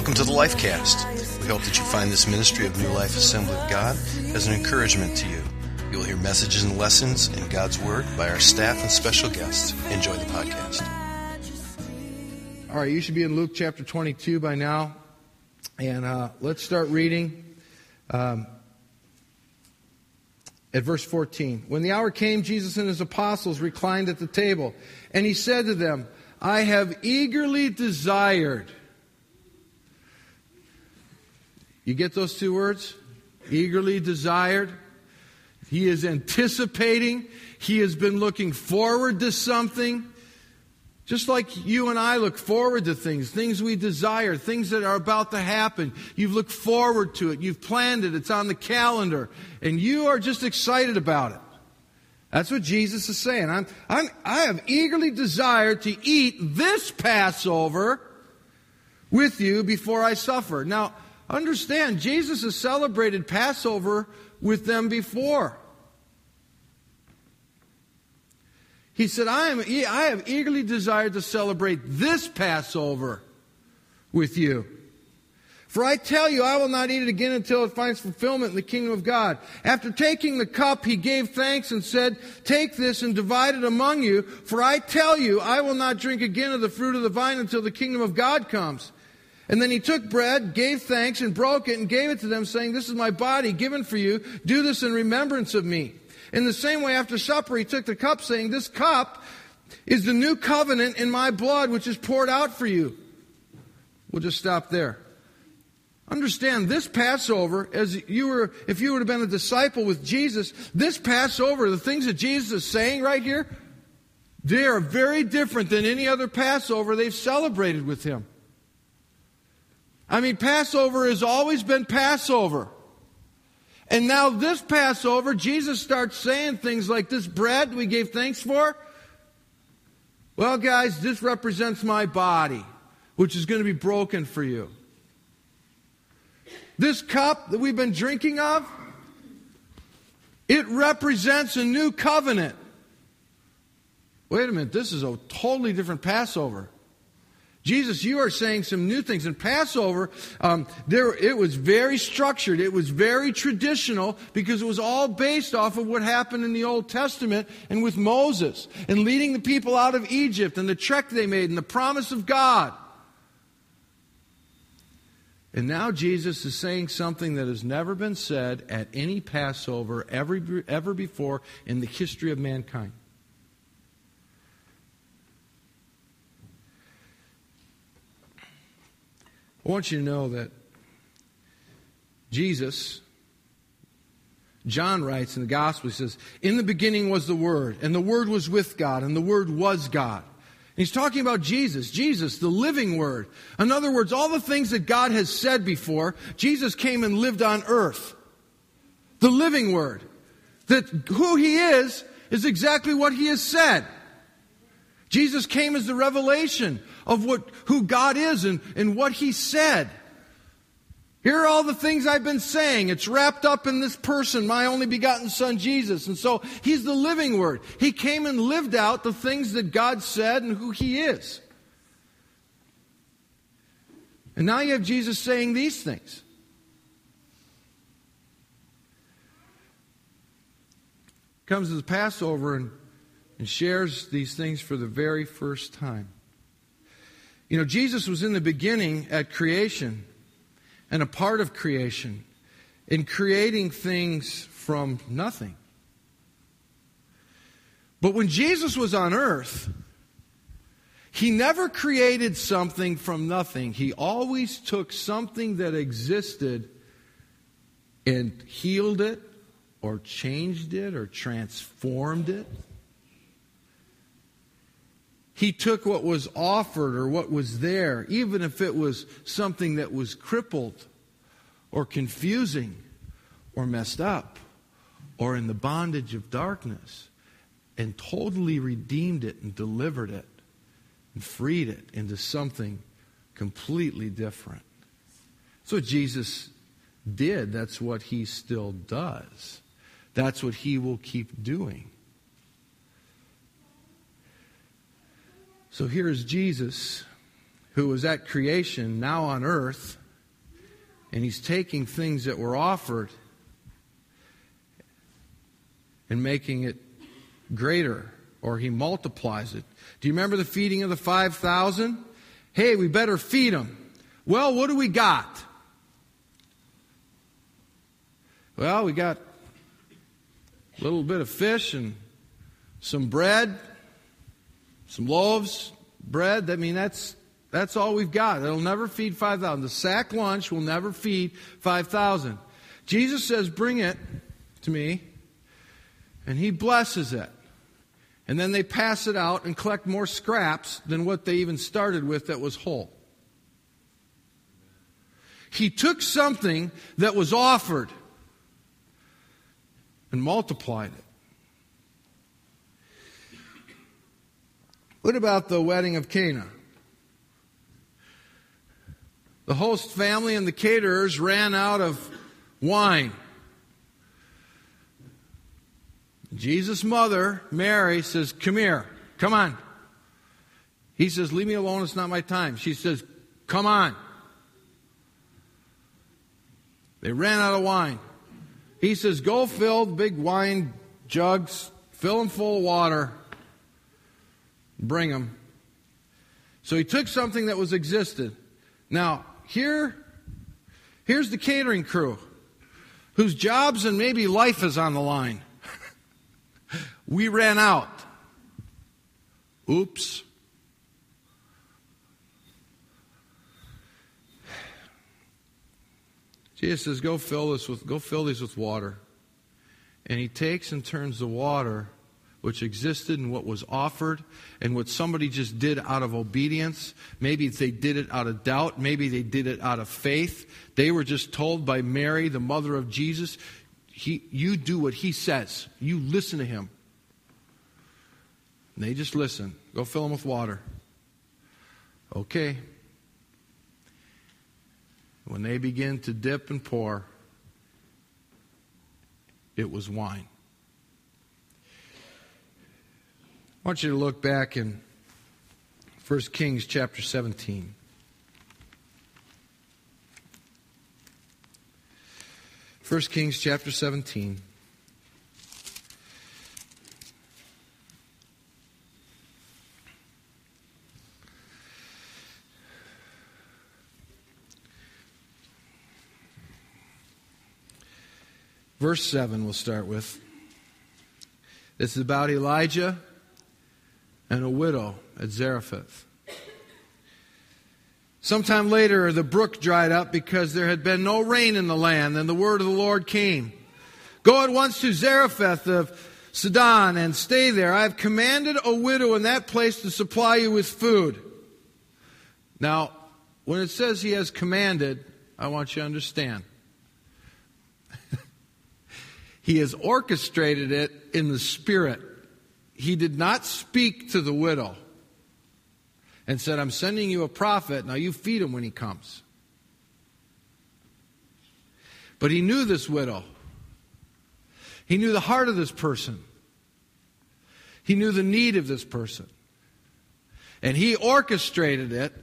Welcome to the Lifecast. We hope that you find this ministry of New Life Assembly of God as an encouragement to you. You'll hear messages and lessons in God's Word by our staff and special guests. Enjoy the podcast. All right, you should be in Luke chapter 22 by now. And let's start reading at verse 14. When the hour came, Jesus and his apostles reclined at the table. And he said to them, I have eagerly desired. You get those two words? Eagerly desired. He is anticipating. He has been looking forward to something. Just like you and I look forward to things we desire, things that are about to happen. You've looked forward to it. You've planned it. It's on the calendar. And you are just excited about it. That's what Jesus is saying. I have eagerly desired to eat this Passover with you before I suffer. Now, understand, Jesus has celebrated Passover with them before. He said, I have eagerly desired to celebrate this Passover with you. For I tell you, I will not eat it again until it finds fulfillment in the kingdom of God. After taking the cup, he gave thanks and said, take this and divide it among you. For I tell you, I will not drink again of the fruit of the vine until the kingdom of God comes. And then he took bread, gave thanks, and broke it and gave it to them, saying, this is my body given for you. Do this in remembrance of me. In the same way, after supper, he took the cup, saying, this cup is the new covenant in my blood, which is poured out for you. We'll just stop there. Understand, this Passover, if you would have been a disciple with Jesus, this Passover, the things that Jesus is saying right here, they are very different than any other Passover they've celebrated with him. I mean, Passover has always been Passover. And now this Passover, Jesus starts saying things like, this bread we gave thanks for, well, guys, this represents my body, which is going to be broken for you. This cup that we've been drinking of, it represents a new covenant. Wait a minute, this is a totally different Passover. Jesus, you are saying some new things. In Passover, it was very structured. It was very traditional because it was all based off of what happened in the Old Testament and with Moses and leading the people out of Egypt and the trek they made and the promise of God. And now Jesus is saying something that has never been said at any Passover ever before in the history of mankind. I want you to know that Jesus, John writes in the Gospel, he says, in the beginning was the Word, and the Word was with God, and the Word was God. And he's talking about Jesus, the living Word. In other words, all the things that God has said before, Jesus came and lived on earth. The living Word. That who He is exactly what He has said. Jesus came as the revelation of who God is and what He said. Here are all the things I've been saying. It's wrapped up in this person, my only begotten Son, Jesus. And so He's the living Word. He came and lived out the things that God said and who He is. And now you have Jesus saying these things. Comes to the Passover and shares these things for the very first time. You know, Jesus was in the beginning at creation and a part of creation in creating things from nothing. But when Jesus was on earth, He never created something from nothing. He always took something that existed and healed it or changed it or transformed it. He took what was offered or what was there, even if it was something that was crippled or confusing or messed up or in the bondage of darkness, and totally redeemed it and delivered it and freed it into something completely different. That's what Jesus did. That's what He still does. That's what He will keep doing. So here is Jesus who was at creation, now on earth, and he's taking things that were offered and making it greater, or he multiplies it. Do you remember the feeding of the 5,000? Hey, we better feed them. Well, what do we got? Well, we got a little bit of fish and some bread, some loaves, bread. I mean, that's all we've got. It'll never feed 5,000. The sack lunch will never feed 5,000. Jesus says, bring it to me, and he blesses it. And then they pass it out and collect more scraps than what they even started with that was whole. He took something that was offered and multiplied it. What about the wedding of Cana? The host family and the caterers ran out of wine. Jesus' mother, Mary, says, come here, come on. He says, leave me alone, it's not my time. She says, come on. They ran out of wine. He says, go fill the big wine jugs, fill them full of water, bring them. So he took something that was existed. Now, here's the catering crew, whose jobs and maybe life is on the line. We ran out. Oops. Jesus says, go fill these with water. And he takes and turns the water, which existed and what was offered, and what somebody just did out of obedience. Maybe they did it out of doubt. Maybe they did it out of faith. They were just told by Mary, the mother of Jesus, you do what he says. You listen to him. And they just listen. Go fill them with water. Okay. When they begin to dip and pour, it was wine. I want you to look back in 1 Kings chapter 17. 1 Kings chapter 17. Verse 7 we'll start with. This is about Elijah and a widow at Zarephath. Sometime later, the brook dried up because there had been no rain in the land. Then the word of the Lord came. Go at once to Zarephath of Sidon and stay there. I have commanded a widow in that place to supply you with food. Now, when it says he has commanded, I want you to understand. He has orchestrated it in the Spirit. He did not speak to the widow and said, I'm sending you a prophet, now you feed him when he comes. But he knew this widow. He knew the heart of this person. He knew the need of this person. And he orchestrated it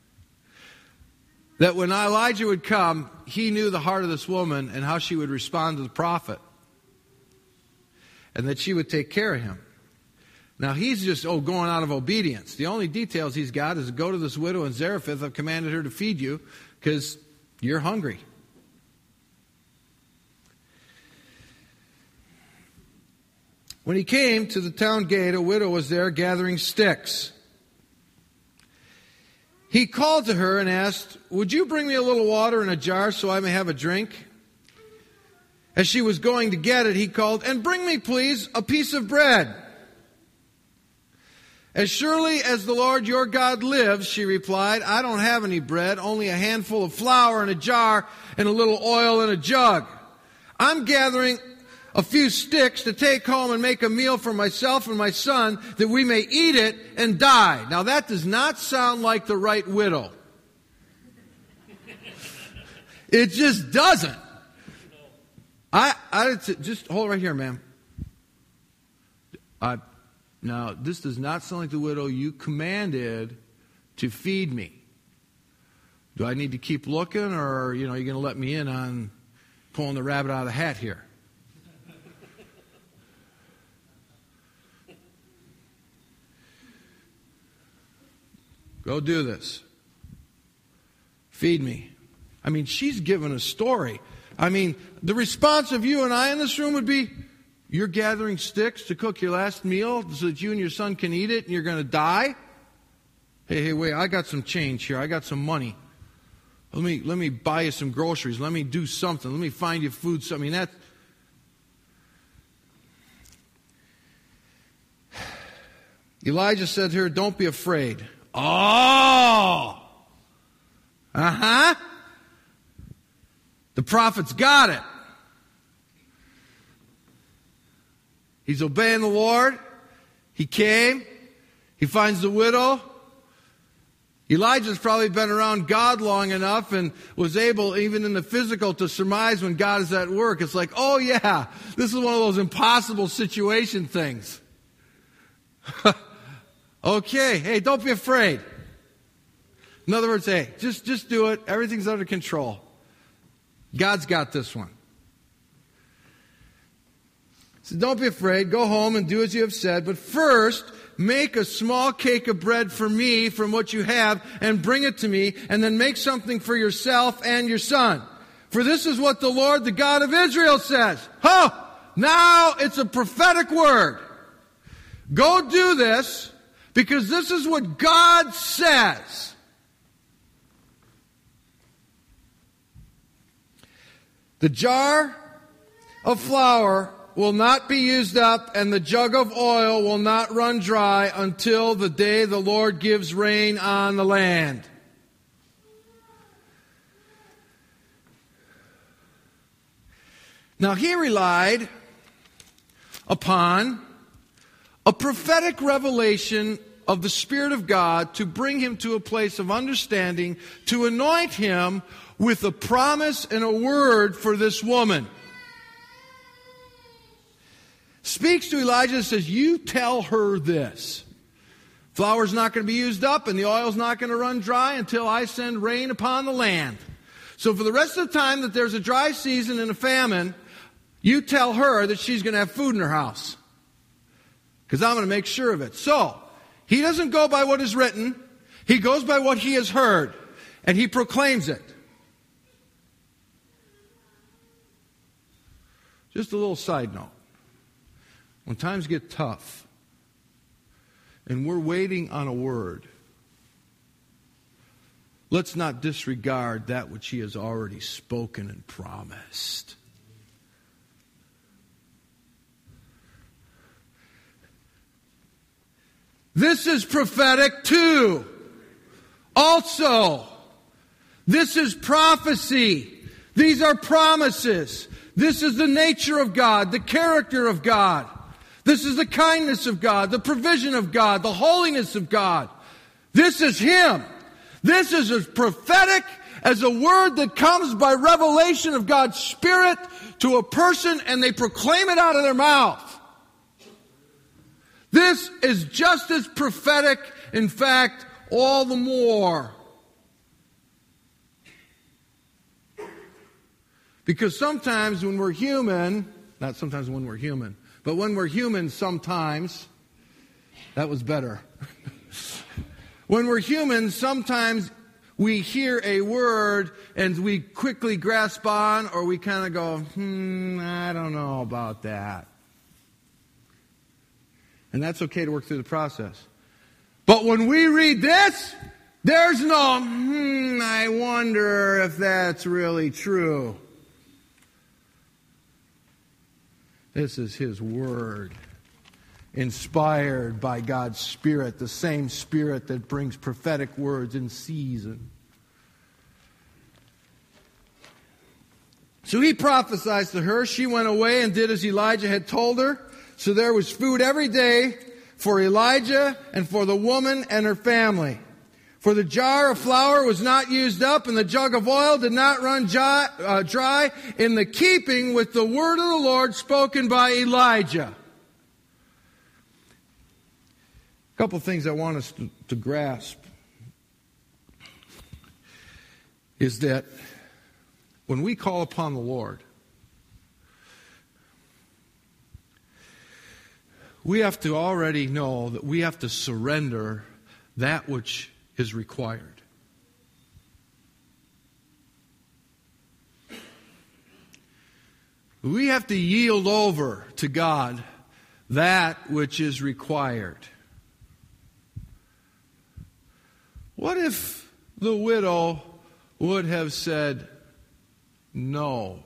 that when Elijah would come, he knew the heart of this woman and how she would respond to the prophet. And that she would take care of him. Now he's just, going out of obedience. The only details he's got is go to this widow in Zarephath. I've commanded her to feed you because you're hungry. When he came to the town gate, a widow was there gathering sticks. He called to her and asked, would you bring me a little water in a jar so I may have a drink? As she was going to get it, he called, and bring me, please, a piece of bread. As surely as the Lord your God lives, she replied, I don't have any bread, only a handful of flour in a jar and a little oil in a jug. I'm gathering a few sticks to take home and make a meal for myself and my son that we may eat it and die. Now that does not sound like the right widow. It just doesn't. I just hold right here, ma'am. Now, this does not sound like the widow you commanded to feed me. Do I need to keep looking, or, are you going to let me in on pulling the rabbit out of the hat here? Go do this. Feed me. She's given a story. The response of you and I in this room would be, you're gathering sticks to cook your last meal so that you and your son can eat it and you're going to die? Hey, wait, I got some change here. I got some money. Let me buy you some groceries. Let me do something. Let me find you food. That. Elijah said to her, don't be afraid. Oh! Uh-huh. The prophet's got it. He's obeying the Lord. He came. He finds the widow. Elijah's probably been around God long enough and was able, even in the physical, to surmise when God is at work. It's like, oh yeah, this is one of those impossible situation things. Okay, hey, don't be afraid. In other words, hey, just do it. Everything's under control. God's got this one. So don't be afraid. Go home and do as you have said. But first, make a small cake of bread for me from what you have and bring it to me. And then make something for yourself and your son. For this is what the Lord, the God of Israel, says. Now it's a prophetic word. Go do this because this is what God says. The jar of flour will not be used up, and the jug of oil will not run dry until the day the Lord gives rain on the land. Now he relied upon a prophetic revelation of the Spirit of God to bring him to a place of understanding, to anoint him with a promise and a word for this woman. Speaks to Elijah and says, you tell her this. Flour's not going to be used up and the oil's not going to run dry until I send rain upon the land. So for the rest of the time that there's a dry season and a famine, you tell her that she's going to have food in her house. Because I'm going to make sure of it. So, he doesn't go by what is written. He goes by what he has heard. And he proclaims it. Just a little side note. When times get tough and we're waiting on a word, let's not disregard that which he has already spoken and promised. This is prophetic too. Also, this is prophecy. These are promises. This is the nature of God, the character of God. This is the kindness of God, the provision of God, the holiness of God. This is Him. This is as prophetic as a word that comes by revelation of God's Spirit to a person and they proclaim it out of their mouth. This is just as prophetic, in fact, all the more. Because sometimes when we're human, not sometimes when we're human, but when we're human sometimes, that was better. When we're human, sometimes we hear a word and we quickly grasp on, or we kind of go, I don't know about that. And that's okay to work through the process. But when we read this, there's no, I wonder if that's really true. This is His Word, inspired by God's Spirit, the same Spirit that brings prophetic words in season. So he prophesied to her. She went away and did as Elijah had told her. So there was food every day for Elijah and for the woman and her family. For the jar of flour was not used up, and the jug of oil did not run dry, in the keeping with the word of the Lord spoken by Elijah. A couple things I want us to grasp. is that when we call upon the Lord, we have to already know that we have to surrender that which is required. We have to yield over to God that which is required. What if the widow would have said no?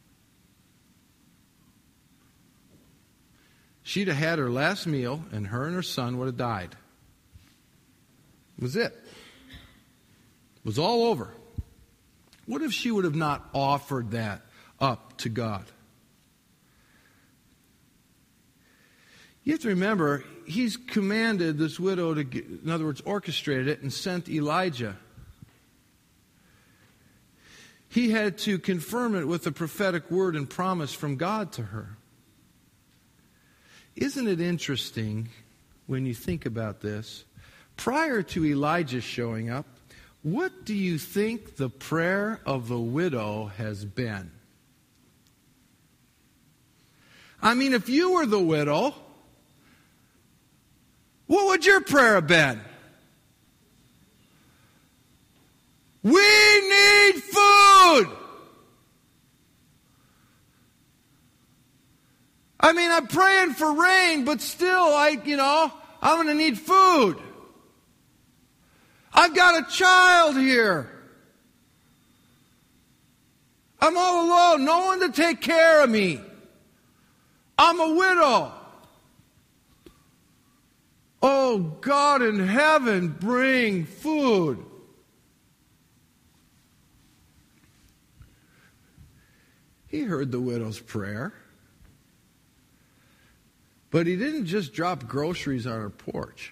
She'd have had her last meal, and her son would have died. It was it. It was all over. What if she would have not offered that up to God? You have to remember, he's commanded this widow to, in other words, orchestrated it and sent Elijah. He had to confirm it with a prophetic word and promise from God to her. Isn't it interesting when you think about this? Prior to Elijah showing up, what do you think the prayer of the widow has been? I mean, if you were the widow, what would your prayer have been? We need food! I mean, I'm praying for rain, but still, I'm going to need food. I've got a child here. I'm all alone. No one to take care of me. I'm a widow. Oh, God in heaven, bring food. He heard the widow's prayer. But he didn't just drop groceries on her porch.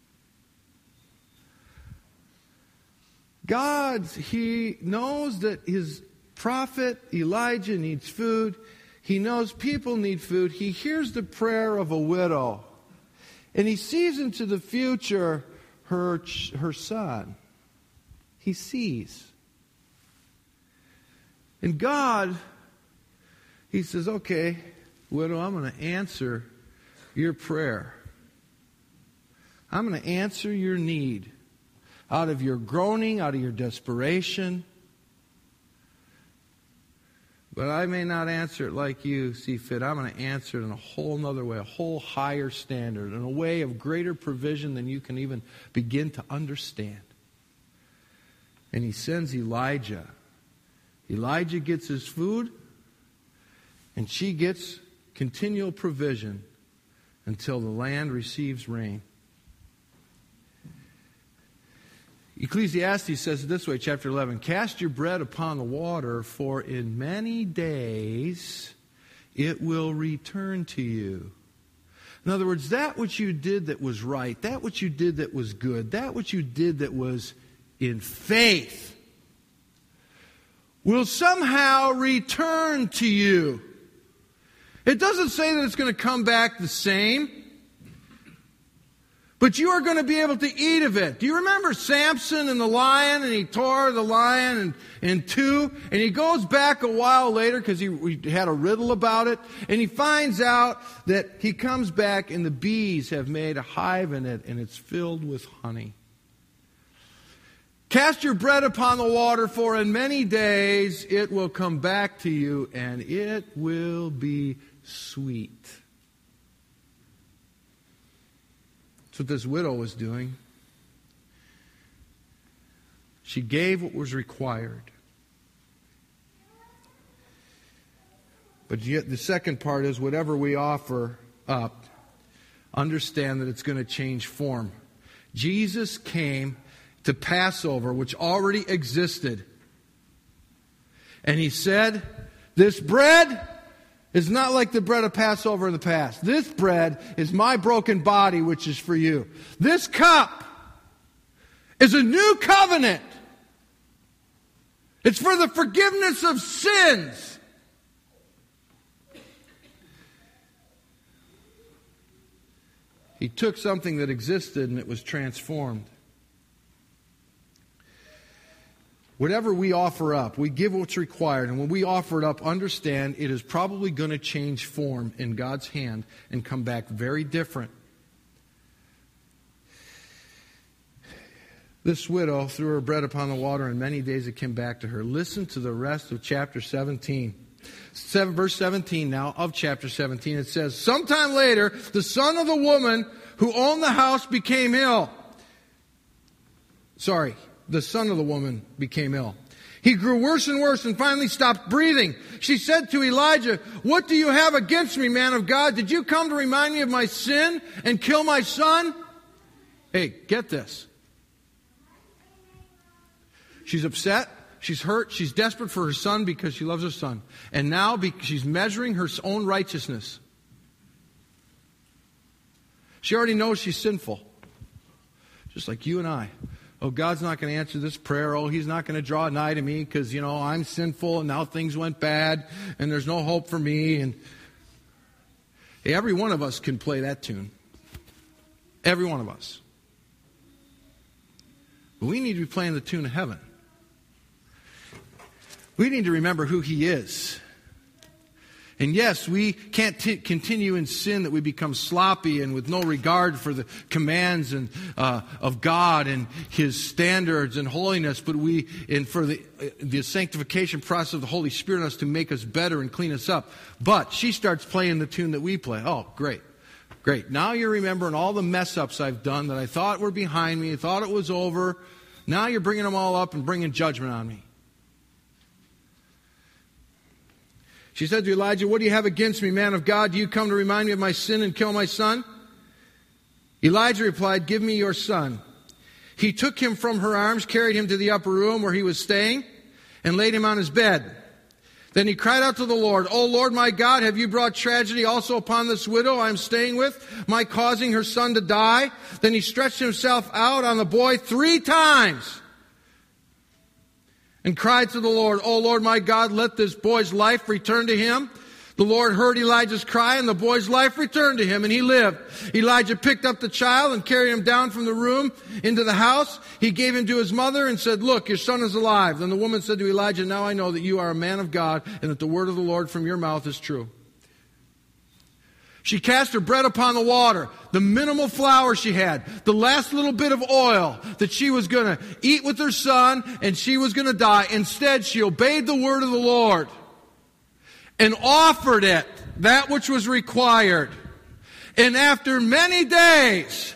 He knows that his prophet Elijah needs food. He knows people need food. He hears the prayer of a widow. And he sees into the future her son. He sees. And God, he says, okay, widow, I'm going to answer your prayer. I'm going to answer your need out of your groaning, out of your desperation. But I may not answer it like you see fit. I'm going to answer it in a whole nother way, a whole higher standard, in a way of greater provision than you can even begin to understand. And he sends Elijah. Elijah gets his food, and she gets continual provision until the land receives rain. Ecclesiastes says it this way, chapter 11, cast your bread upon the water, for in many days it will return to you. In other words, that which you did that was right, that which you did that was good, that which you did that was in faith, will somehow return to you. It doesn't say that it's going to come back the same, but you are going to be able to eat of it. Do you remember Samson and the lion, and he tore the lion in two, and he goes back a while later because he had a riddle about it, and he finds out that he comes back and the bees have made a hive in it, and it's filled with honey. Cast your bread upon the water, for in many days it will come back to you, and it will be sweet. That's what this widow was doing. She gave what was required. But yet the second part is whatever we offer up, understand that it's going to change form. Jesus came to Passover, which already existed. And he said, this bread is not like the bread of Passover in the past. This bread is my broken body, which is for you. This cup is a new covenant. It's for the forgiveness of sins. He took something that existed and it was transformed. whatever we offer up, we give what's required. And when we offer it up, understand it is probably going to change form in God's hand and come back very different. This widow threw her bread upon the water, and many days it came back to her. Listen to the rest of chapter 17. Verse 17 now of chapter 17. It says, sometime later, the son of the woman who owned the house became ill. The son of the woman became ill. He grew worse and worse and finally stopped breathing. She said to Elijah, what do you have against me, man of God? Did you come to remind me of my sin and kill my son? Hey, get this. She's upset. She's hurt. She's desperate for her son because she loves her son. And now she's measuring her own righteousness. She already knows she's sinful. Just like you and I. Oh, God's not going to answer this prayer. Oh, He's not going to draw nigh to me because, I'm sinful and now things went bad and there's no hope for me. And hey, every one of us can play that tune. Every one of us. But we need to be playing the tune of heaven. We need to remember who He is. And yes, we can't continue in sin that we become sloppy and with no regard for the commands of God and His standards and holiness, but for the sanctification process of the Holy Spirit in us to make us better and clean us up. But she starts playing the tune that we play. Oh, great. Great. Now you're remembering all the mess ups I've done that I thought were behind me. I thought it was over. Now you're bringing them all up and bringing judgment on me. She said to Elijah, what do you have against me, man of God? Do you come to remind me of my sin and kill my son? Elijah replied, give me your son. He took him from her arms, carried him to the upper room where he was staying, and laid him on his bed. Then he cried out to the Lord, O Lord my God, have you brought tragedy also upon this widow I am staying with, my causing her son to die? Then he stretched himself out on the boy 3 times and cried to the Lord, O Lord my God, let this boy's life return to him. The Lord heard Elijah's cry, and the boy's life returned to him, and he lived. Elijah picked up the child and carried him down from the room into the house. He gave him to his mother and said, look, your son is alive. Then the woman said to Elijah, now I know that you are a man of God, and that the word of the Lord from your mouth is true. She cast her bread upon the water, the minimal flour she had, the last little bit of oil that she was going to eat with her son, and she was going to die. Instead, she obeyed the word of the Lord and offered it, that which was required. And after many days,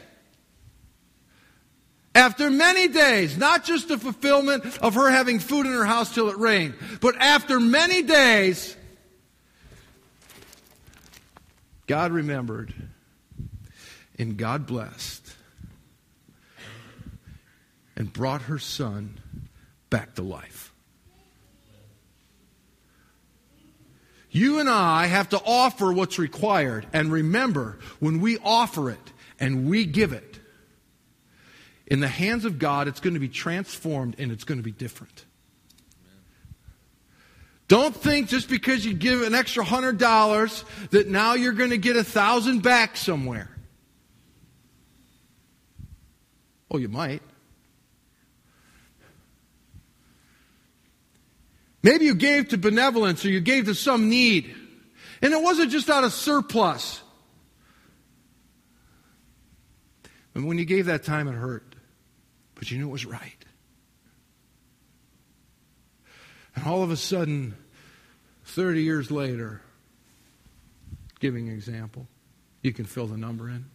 not just the fulfillment of her having food in her house till it rained, but after many days, God remembered and God blessed and brought her son back to life. You and I have to offer what's required. And remember, when we offer it and we give it, in the hands of God, it's going to be transformed and it's going to be different. Don't think just because you give an extra $100 that now you're going to get 1,000 back somewhere. Oh, you might. Maybe you gave to benevolence or you gave to some need. And it wasn't just out of surplus. And when you gave that time, it hurt. But you knew it was right. And all of a sudden, 30 years later, giving an example, you can fill the number in.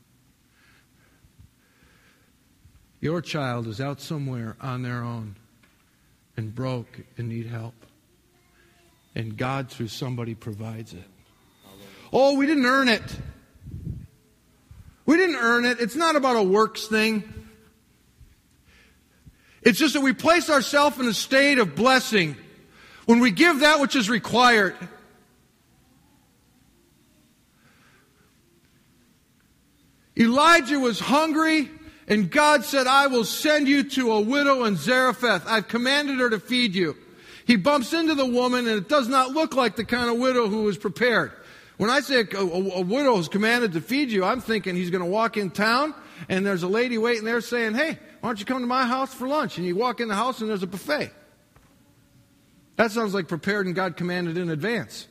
Your child is out somewhere on their own and broke and need help. And God, through somebody, provides it. Oh, we didn't earn it. We didn't earn it. It's not about a works thing. It's just that we place ourselves in a state of blessing when we give that which is required. Elijah was hungry, and God said, I will send you to a widow in Zarephath. I've commanded her to feed you. He bumps into the woman, and it does not look like the kind of widow who was prepared. When I say a widow is commanded to feed you, I'm thinking he's going to walk in town, and there's a lady waiting there saying, hey, why don't you come to my house for lunch? And you walk in the house, and there's a buffet. That sounds like prepared and God commanded in advance.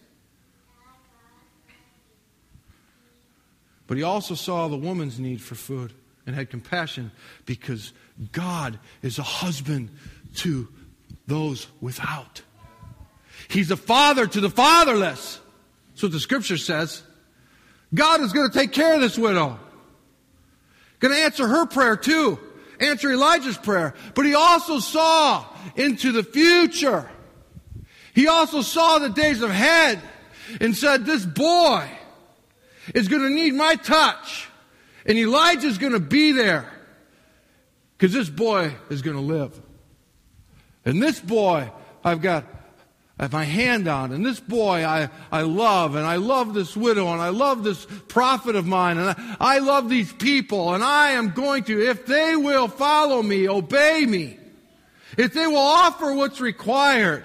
But he also saw the woman's need for food and had compassion because God is a husband to those without. He's a father to the fatherless. That's what the scripture says. God is going to take care of this widow. Going to answer her prayer too. Answer Elijah's prayer. But he also saw into the future. He also saw the days ahead and said, this boy is going to need my touch. And Elijah's going to be there. Because this boy is going to live. And this boy I've got my hand on. And this boy I love. And I love this widow. And I love this prophet of mine. And I love these people. And I am going to, if they will follow me, obey me, if they will offer what's required,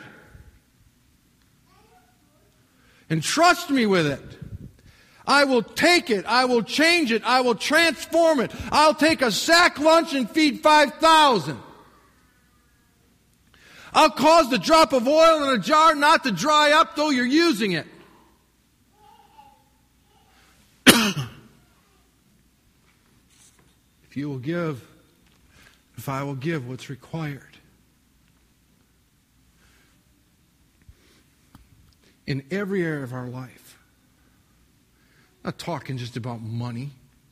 and trust me with it, I will take it, I will change it, I will transform it. I'll take a sack lunch and feed 5,000. I'll cause the drop of oil in a jar not to dry up though you're using it. If I will give what's required. In every area of our life. I'm not talking just about money.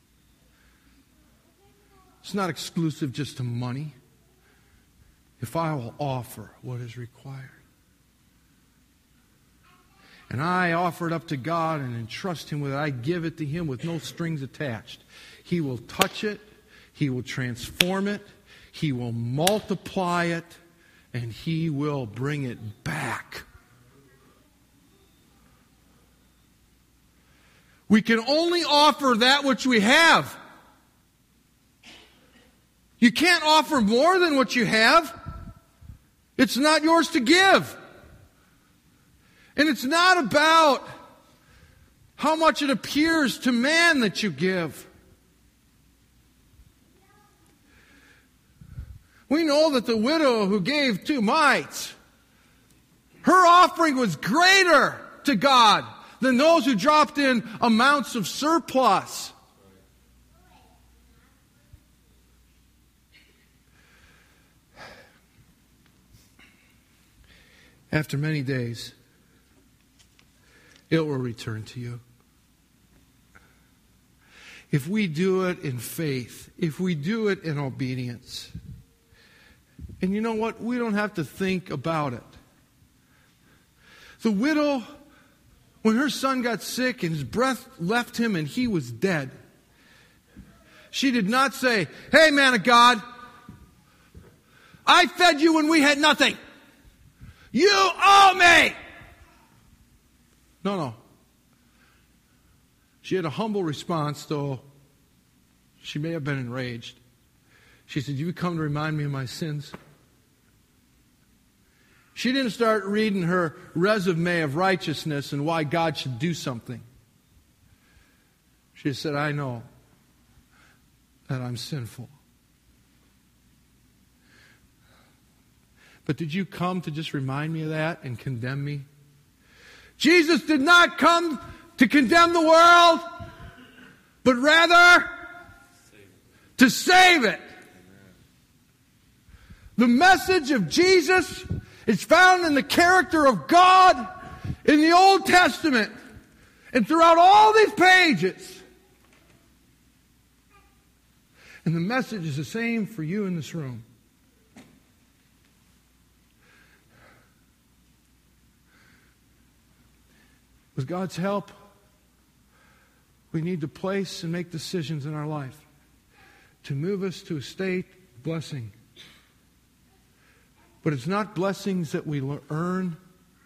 It's not exclusive just to money. If I will offer what is required. And I offer it up to God and entrust Him with it. I give it to Him with no strings attached. He will touch it. He will transform it. He will multiply it. And He will bring it back. We can only offer that which we have. You can't offer more than what you have. It's not yours to give. And it's not about how much it appears to man that you give. We know that the widow who gave 2 mites, her offering was greater to God than those who dropped in amounts of surplus. After many days, it will return to you. If we do it in faith, if we do it in obedience. And you know what? We don't have to think about it. The widow, when her son got sick and his breath left him and he was dead, she did not say, "Hey, man of God, I fed you when we had nothing. You owe me." No. She had a humble response, though she may have been enraged. She said, "You come to remind me of my sins?" She didn't start reading her resume of righteousness and why God should do something. She said, "I know that I'm sinful. But did you come to just remind me of that and condemn me?" Jesus did not come to condemn the world, but rather to save it. The message of Jesus is found in the character of God in the Old Testament and throughout all these pages. And the message is the same for you in this room. With God's help, we need to place and make decisions in our life to move us to a state of blessing. But it's not blessings that we earn.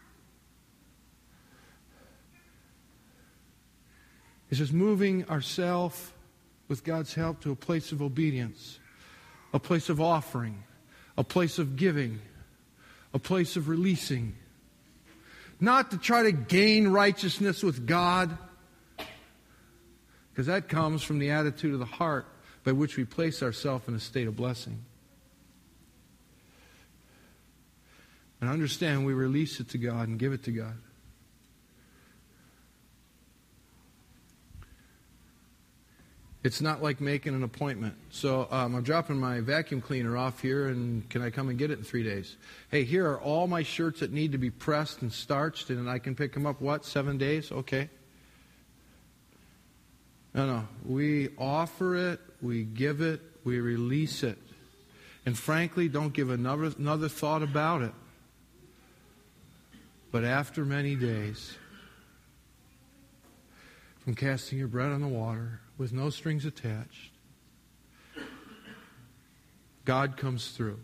It's just moving ourselves with God's help to a place of obedience, a place of offering, a place of giving, a place of releasing. Not to try to gain righteousness with God, because that comes from the attitude of the heart by which we place ourselves in a state of blessing. And understand we release it to God and give it to God. It's not like making an appointment. So I'm dropping my vacuum cleaner off here, and can I come and get it in 3 days? Hey, here are all my shirts that need to be pressed and starched, and I can pick them up, 7 days? Okay. No. We offer it, we give it, we release it. And frankly, don't give another thought about it. But after many days, from casting your bread on the water, with no strings attached, God comes through.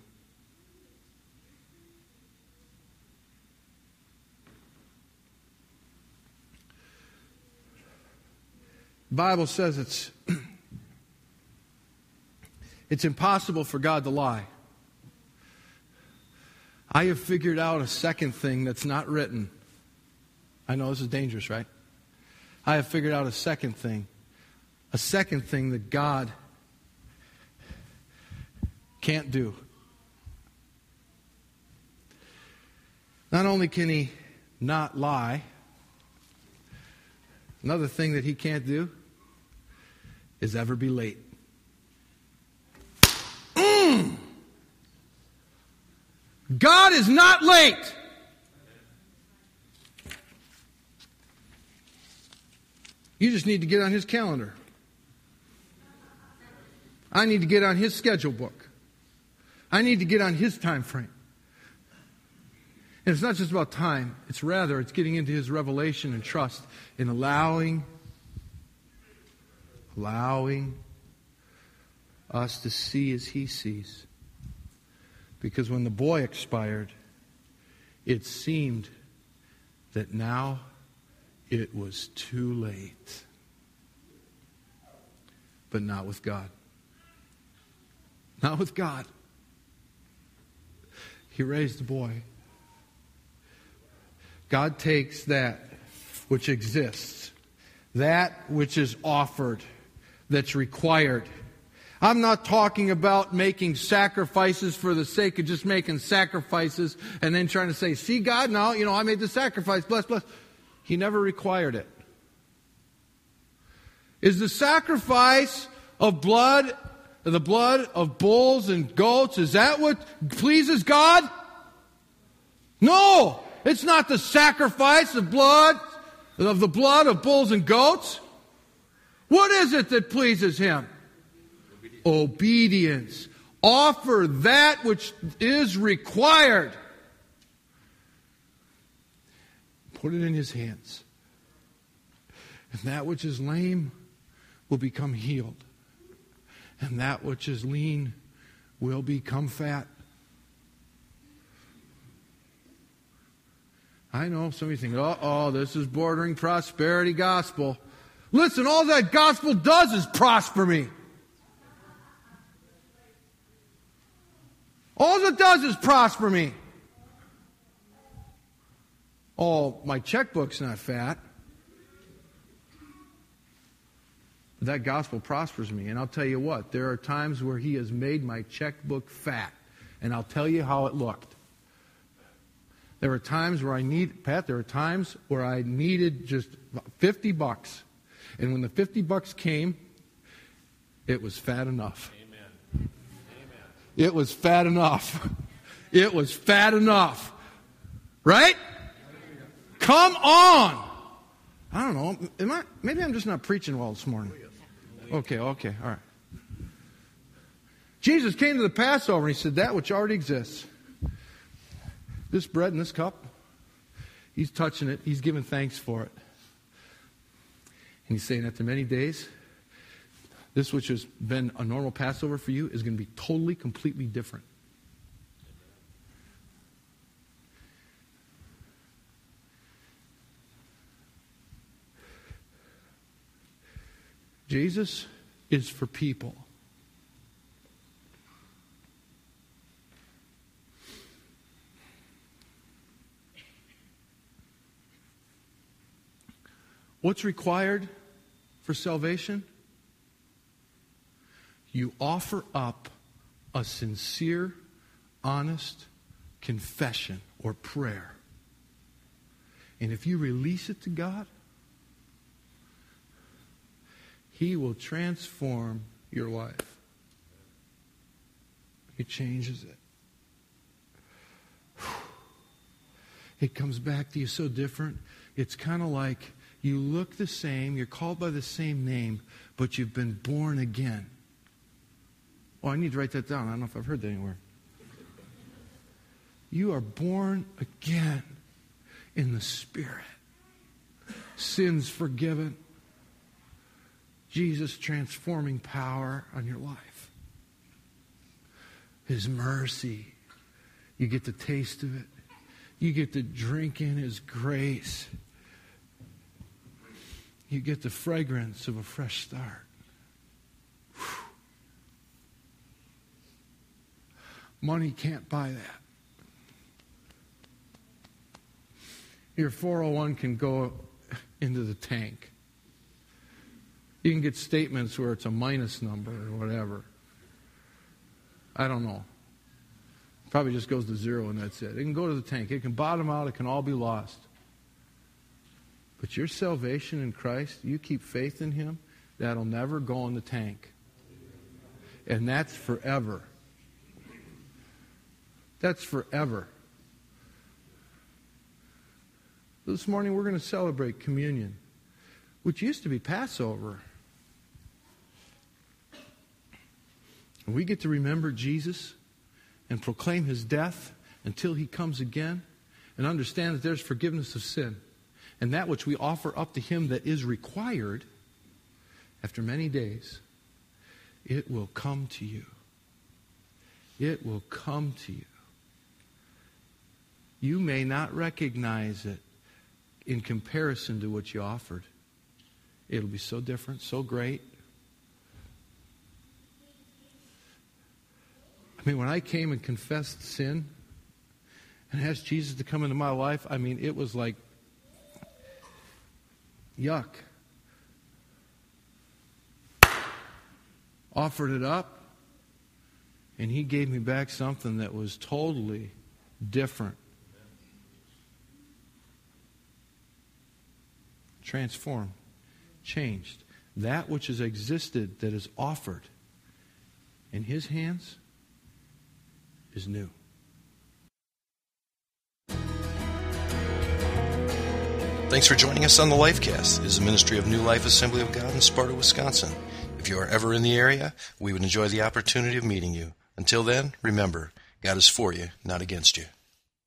The Bible says it's impossible for God to lie. I have figured out a second thing that's not written. I know this is dangerous, right? I have figured out a second thing that God can't do. Not only can He not lie, another thing that He can't do is ever be late. God is not late. You just need to get on His calendar. I need to get on His schedule book. I need to get on His time frame. And it's not just about time. It's getting into His revelation and trust in allowing us to see as He sees. Because when the boy expired, it seemed that now it was too late. But not with God. Not with God. He raised the boy. God takes that which exists, that which is offered, that's required. I'm not talking about making sacrifices for the sake of just making sacrifices and then trying to say, see God, now, I made the sacrifice, bless. He never required it. Is the sacrifice of blood, the blood of bulls and goats, is that what pleases God? No, it's not the sacrifice of the blood of bulls and goats. What is it that pleases Him? Obedience. Offer that which is required. Put it in His hands. And that which is lame will become healed. And that which is lean will become fat. I know some of you think, this is bordering prosperity gospel. Listen, all that gospel does is prosper me. All it does is prosper me. Oh, my checkbook's not fat. But that gospel prospers me. And I'll tell you what, there are times where He has made my checkbook fat. And I'll tell you how it looked. There were times where I needed just $50. And when the $50 came, it was fat enough. Amen. It was fat enough. It was fat enough. Right? Come on. I don't know. Maybe I'm just not preaching well this morning. Okay, all right. Jesus came to the Passover and He said, that which already exists. This bread and this cup, He's touching it. He's giving thanks for it. And He's saying after many days, this which has been a normal Passover for you is going to be totally, completely different. Jesus is for people. What's required for salvation? You offer up a sincere, honest, confession or prayer. And if you release it to God, He will transform your life. He changes it. It comes back to you so different. It's kind of like you look the same, you're called by the same name, but you've been born again. Oh, I need to write that down. I don't know if I've heard that anywhere. You are born again in the Spirit. Sins forgiven. Jesus transforming power on your life. His mercy. You get the taste of it. You get to drink in His grace. You get the fragrance of a fresh start. Whew. Money can't buy that. Your 401 can go into the tank. You can get statements where it's a minus number or whatever. I don't know. Probably just goes to zero and that's it. It can go to the tank. It can bottom out. It can all be lost. But your salvation in Christ, you keep faith in Him, that'll never go in the tank. And that's forever. That's forever. This morning we're going to celebrate communion, which used to be Passover. And we get to remember Jesus and proclaim His death until He comes again and understand that there's forgiveness of sin. And that which we offer up to Him that is required, after many days, it will come to you. It will come to you. You may not recognize it in comparison to what you offered. It'll be so different, so great. I mean, when I came and confessed sin and asked Jesus to come into my life, I mean, it was like, yuck. Offered it up, and He gave me back something that was totally different. Transformed, changed. That which has existed, that is offered in His hands, is new. Thanks for joining us on the Lifecast. It is a ministry of New Life Assembly of God in Sparta, Wisconsin. If you are ever in the area, we would enjoy the opportunity of meeting you. Until then, remember, God is for you, not against you.